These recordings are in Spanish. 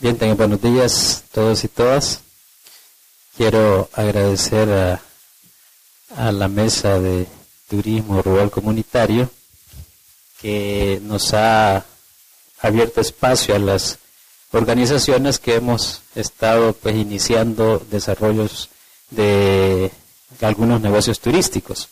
Bien, tengan buenos días todos y todas. Quiero agradecer a la Mesa de Turismo Rural Comunitario que nos ha abierto espacio a las organizaciones que hemos estado iniciando desarrollos de algunos negocios turísticos.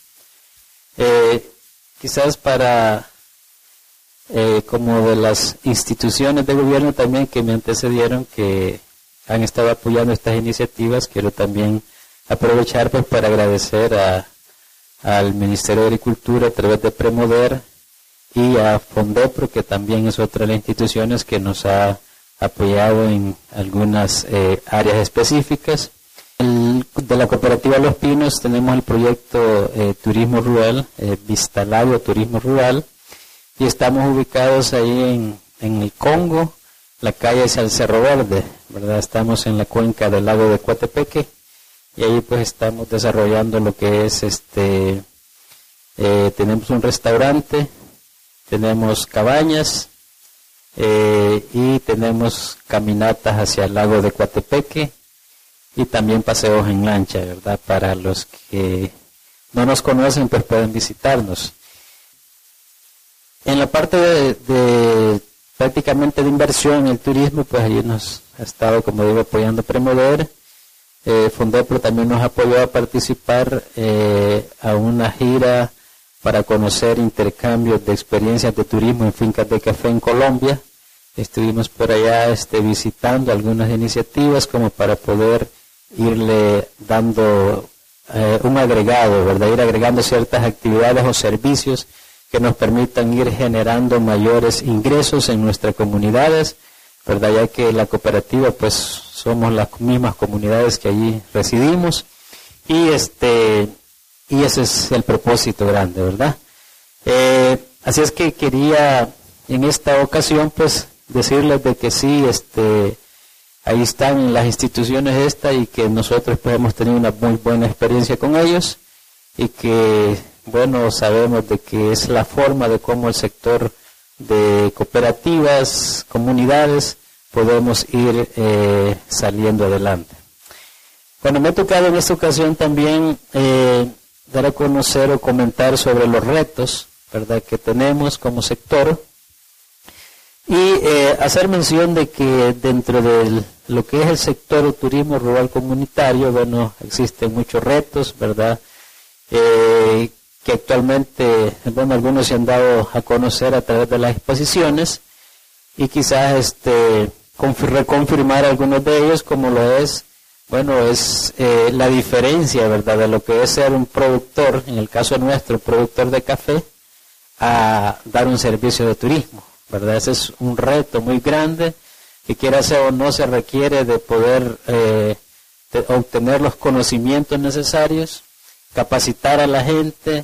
Quizás para como de las instituciones de gobierno también que me antecedieron, que han estado apoyando estas iniciativas, quiero también aprovechar para agradecer al Ministerio de Agricultura a través de Premoder y a Fondepro, que también es otra de las instituciones que nos ha apoyado en algunas áreas específicas. De la cooperativa Los Pinos tenemos el proyecto Turismo Rural, Vistalario Turismo Rural, y estamos ubicados ahí en el Congo, la calle es el Cerro Verde, ¿verdad? Estamos en la cuenca del lago de Coatepeque, y ahí pues estamos desarrollando lo que es tenemos un restaurante, tenemos cabañas, y tenemos caminatas hacia el lago de Coatepeque, y también paseos en lancha, ¿verdad? Para los que no nos conocen, pues pueden visitarnos. En la parte de prácticamente de inversión en el turismo, pues allí nos ha estado, como digo, apoyando Premoder. Fondepro también nos apoyó a participar a una gira para conocer intercambios de experiencias de turismo en fincas de café en Colombia. Estuvimos por allá visitando algunas iniciativas como para poder irle dando un agregado, ¿verdad? Ir agregando ciertas actividades o servicios que nos permitan ir generando mayores ingresos en nuestras comunidades, ¿verdad? Ya que la cooperativa pues somos las mismas comunidades que allí residimos, y ese es el propósito grande, ¿verdad? Así es que quería en esta ocasión pues decirles de que sí, ahí están las instituciones y que nosotros pues hemos tenido una muy buena experiencia con ellos, y que bueno, sabemos de que es la forma de cómo el sector de cooperativas, comunidades, podemos ir saliendo adelante. Bueno, me ha tocado en esta ocasión también dar a conocer o comentar sobre los retos, ¿verdad?, que tenemos como sector, y hacer mención de que dentro de lo que es el sector turismo rural comunitario, bueno, existen muchos retos, ¿verdad?, que actualmente, bueno, algunos se han dado a conocer a través de las exposiciones, y quizás reconfirmar algunos de ellos, como lo es, bueno, es la diferencia, ¿verdad?, de lo que es ser un productor, en el caso nuestro, productor de café, a dar un servicio de turismo, ¿verdad? Ese es un reto muy grande, que quiera ser o no se requiere de poder obtener los conocimientos necesarios, capacitar a la gente,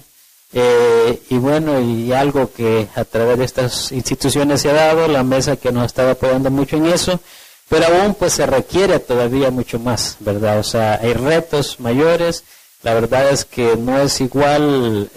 y bueno, y algo que a través de estas instituciones se ha dado, la mesa que nos estaba apoyando mucho en eso, pero aún pues se requiere todavía mucho más, ¿verdad? O sea, hay retos mayores. La verdad es que no es igual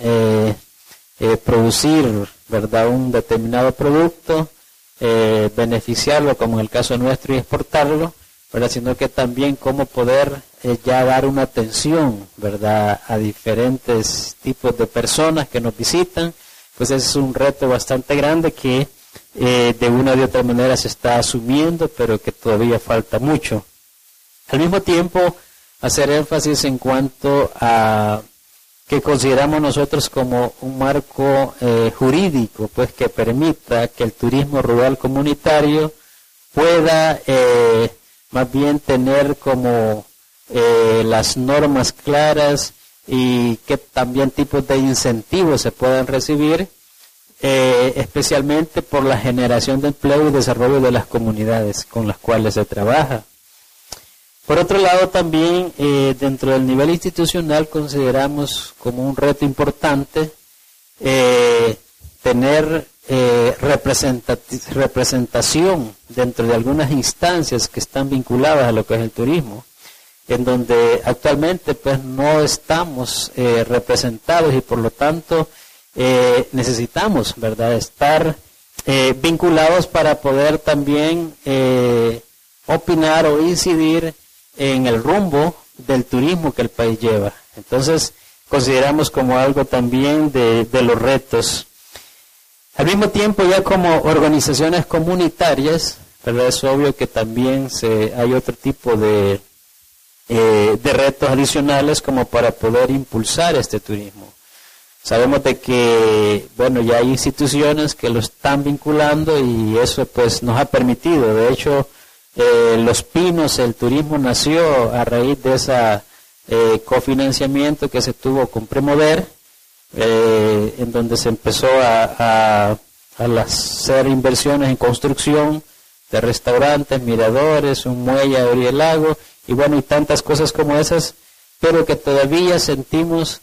producir, ¿verdad?, un determinado producto, beneficiarlo como en el caso nuestro y exportarlo, ¿verdad?, sino que también cómo poder ya dar una atención, ¿verdad?, a diferentes tipos de personas que nos visitan. Pues ese es un reto bastante grande que de una u otra manera se está asumiendo, pero que todavía falta mucho. Al mismo tiempo, hacer énfasis en cuanto a que consideramos nosotros como un marco jurídico, pues que permita que el turismo rural comunitario pueda más bien tener como las normas claras, y que también tipos de incentivos se puedan recibir, especialmente por la generación de empleo y desarrollo de las comunidades con las cuales se trabaja. Por otro lado, también dentro del nivel institucional consideramos como un reto importante tener representación dentro de algunas instancias que están vinculadas a lo que es el turismo, en donde actualmente pues no estamos representados, y por lo tanto necesitamos, ¿verdad?, estar vinculados para poder también opinar o incidir en el rumbo del turismo que el país lleva. Entonces, consideramos como algo también de los retos. Al mismo tiempo, ya como organizaciones comunitarias, ¿verdad? Es obvio que también hay otro tipo de retos adicionales como para poder impulsar este turismo. Sabemos de que, bueno, ya hay instituciones que lo están vinculando y eso pues nos ha permitido. De hecho, Los Pinos, el turismo nació a raíz de esa cofinanciamiento que se tuvo con Premover, en donde se empezó a hacer inversiones en construcción de restaurantes, miradores, un muelle a orilla del lago, y bueno, y tantas cosas como esas, pero que todavía sentimos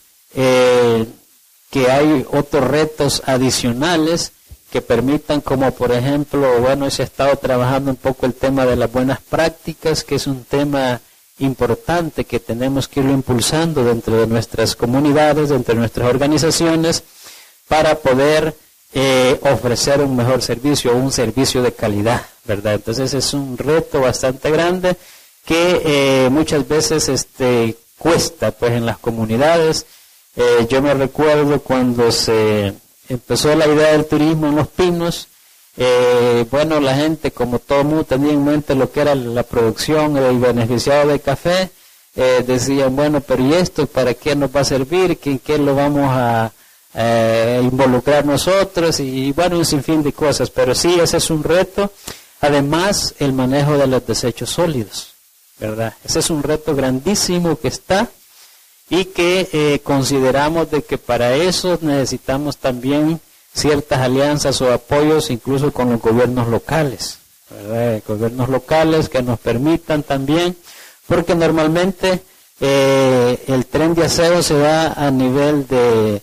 que hay otros retos adicionales que permitan, como por ejemplo, bueno, se ha estado trabajando un poco el tema de las buenas prácticas, que es un tema importante que tenemos que irlo impulsando dentro de nuestras comunidades, dentro de nuestras organizaciones, para poder ofrecer un mejor servicio, un servicio de calidad, ¿verdad? Entonces es un reto bastante grande que muchas veces cuesta pues en las comunidades. Yo me recuerdo cuando se empezó la idea del turismo en Los Pinos, bueno, la gente, como todo el mundo tenía en mente lo que era la producción y beneficiado de café, decían, bueno, pero ¿y esto para qué nos va a servir? ¿Qué lo vamos a involucrar nosotros? Y bueno, un sinfín de cosas, pero sí, ese es un reto. Además, el manejo de los desechos sólidos, ¿verdad? Ese es un reto grandísimo que está y que consideramos de que para eso necesitamos también ciertas alianzas o apoyos incluso con los gobiernos locales, ¿verdad? Gobiernos locales que nos permitan también, porque normalmente el tren de aseo se da a nivel de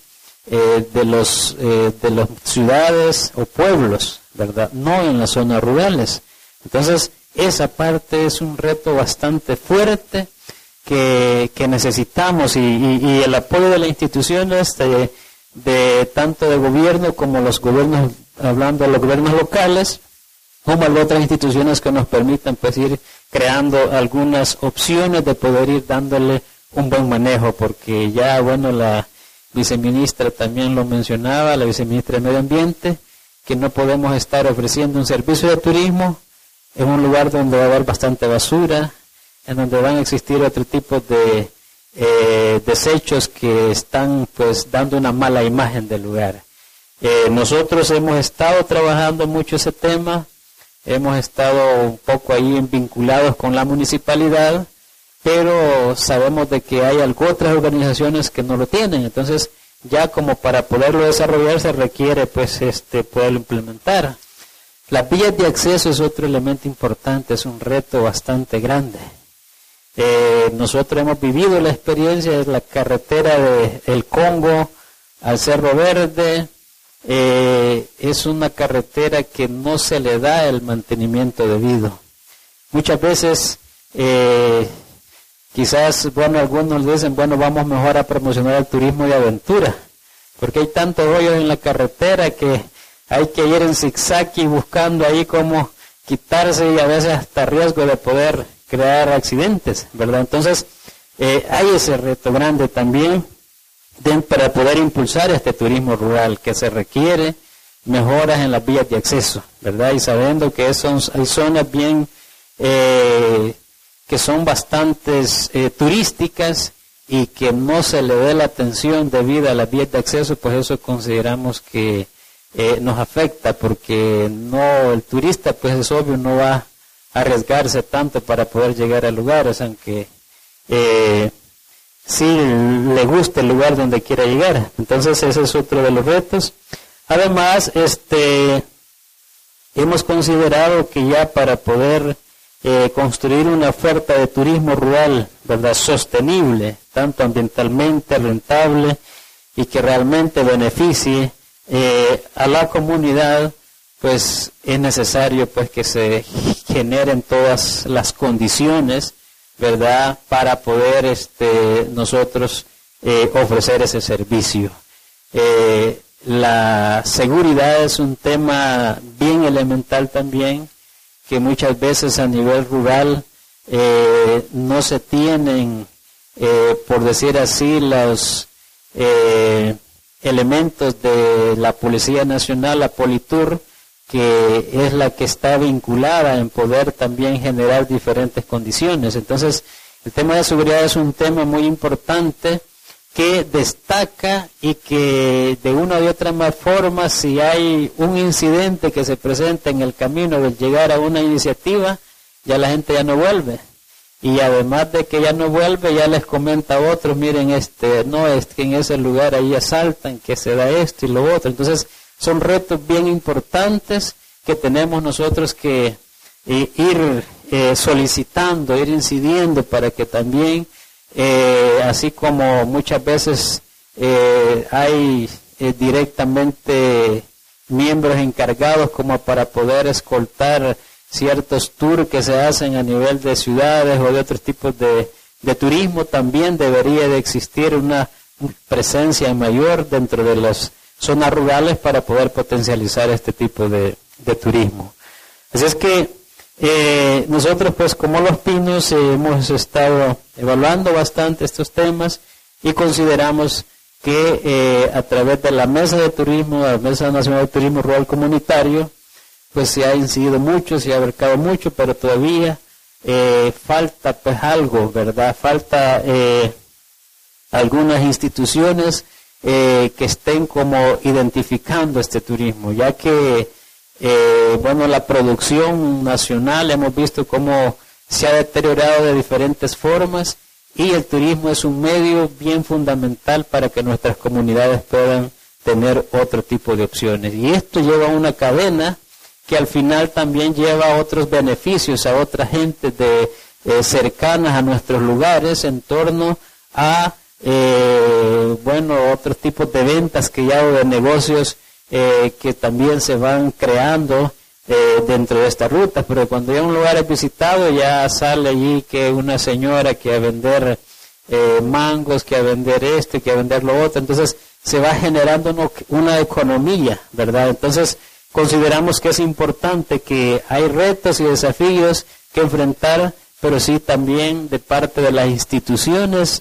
las ciudades o pueblos, ¿verdad? No en las zonas rurales. Entonces, esa parte es un reto bastante fuerte que necesitamos y el apoyo de las instituciones de tanto de gobierno como los gobiernos, hablando de los gobiernos locales, como de otras instituciones que nos permitan pues ir creando algunas opciones de poder ir dándole un buen manejo, porque ya, bueno, la viceministra también lo mencionaba, la viceministra de Medio Ambiente, que no podemos estar ofreciendo un servicio de turismo en un lugar donde va a haber bastante basura, en donde van a existir otro tipo de desechos que están pues dando una mala imagen del lugar. Nosotros hemos estado trabajando mucho ese tema, hemos estado un poco ahí vinculados con la municipalidad, pero sabemos de que hay otras organizaciones que no lo tienen, entonces ya como para poderlo desarrollar se requiere pues poderlo implementar. Las vías de acceso es otro elemento importante, es un reto bastante grande. Nosotros hemos vivido la experiencia de la carretera del Congo al Cerro Verde. Es una carretera que no se le da el mantenimiento debido. Muchas veces, quizás, bueno, algunos dicen, bueno, vamos mejor a promocionar el turismo de aventura, porque hay tantos hoyos en la carretera que hay que ir en zigzag y buscando ahí cómo quitarse y a veces hasta riesgo de poder crear accidentes, ¿verdad? Entonces, hay ese reto grande también para poder impulsar este turismo rural, que se requiere mejoras en las vías de acceso, ¿verdad? Y sabiendo que hay zonas bien que son bastantes turísticas y que no se le dé la atención debida a las vías de acceso, pues eso consideramos que nos afecta, porque no, el turista pues es obvio no va a arriesgarse tanto para poder llegar a lugares, aunque sí le guste el lugar donde quiera llegar. Entonces ese es otro de los retos. Además, hemos considerado que ya para poder construir una oferta de turismo rural, ¿verdad?, sostenible, tanto ambientalmente, rentable y que realmente beneficie a la comunidad, pues es necesario pues que se generen todas las condiciones, ¿verdad?, para poder nosotros ofrecer ese servicio. La seguridad es un tema bien elemental también. que muchas veces a nivel rural no se tienen, por decir así, los elementos de la Policía Nacional, la Politur, que es la que está vinculada en poder también generar diferentes condiciones. Entonces, el tema de seguridad es un tema muy importante que destaca y que de una u otra forma, si hay un incidente que se presenta en el camino del llegar a una iniciativa, ya la gente ya no vuelve. Y además de que ya no vuelve, ya les comenta a otros, miren, no, es que en ese lugar ahí asaltan, que se da esto y lo otro. Entonces, son retos bien importantes que tenemos nosotros que ir solicitando, ir incidiendo para que también, así como muchas veces hay directamente miembros encargados como para poder escoltar ciertos tours que se hacen a nivel de ciudades o de otros tipos de turismo, también debería de existir una presencia mayor dentro de las zonas rurales para poder potencializar este tipo de turismo. Así es que nosotros, pues, como Los Pinos, hemos estado evaluando bastante estos temas y consideramos que a través de la Mesa de Turismo, la Mesa Nacional de Turismo Rural Comunitario, pues se ha incidido mucho, se ha abarcado mucho, pero todavía falta pues algo, ¿verdad? Falta algunas instituciones que estén como identificando este turismo, ya que bueno, la producción nacional hemos visto cómo se ha deteriorado de diferentes formas y el turismo es un medio bien fundamental para que nuestras comunidades puedan tener otro tipo de opciones. Y esto lleva a una cadena que al final también lleva a otros beneficios, a otra gente cercanas a nuestros lugares en torno a bueno, otros tipos de ventas que ya o de negocios que también se van creando dentro de esta ruta, pero cuando ya un lugar es visitado ya sale allí que una señora que a vender mangos, que a vender esto, que a vender lo otro, entonces se va generando una economía, ¿verdad? Entonces consideramos que es importante que hay retos y desafíos que enfrentar, pero sí también de parte de las instituciones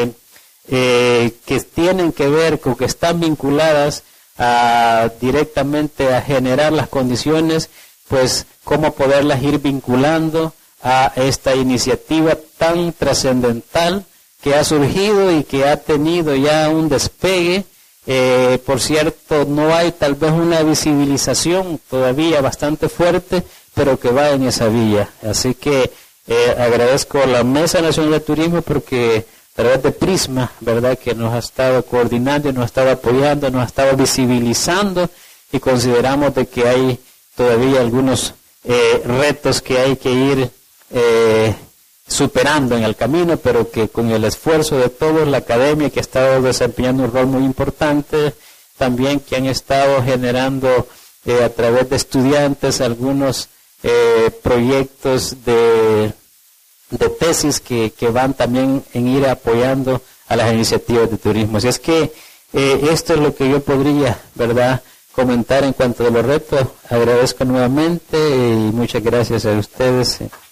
que tienen que ver con que están vinculadas directamente a generar las condiciones, pues cómo poderlas ir vinculando a esta iniciativa tan trascendental que ha surgido y que ha tenido ya un despegue. Por cierto, no hay tal vez una visibilización todavía bastante fuerte, pero que va en esa vía. Así que agradezco a la Mesa Nacional de Turismo porque a través de Prisma, ¿verdad?, que nos ha estado coordinando, nos ha estado apoyando, nos ha estado visibilizando y consideramos de que hay todavía algunos retos que hay que ir superando en el camino, pero que con el esfuerzo de todos, la academia que ha estado desempeñando un rol muy importante, también que han estado generando a través de estudiantes algunos proyectos de tesis que van también en ir apoyando a las iniciativas de turismo. Así es que esto es lo que yo podría, ¿verdad?, comentar en cuanto a los retos. Agradezco nuevamente y muchas gracias a ustedes.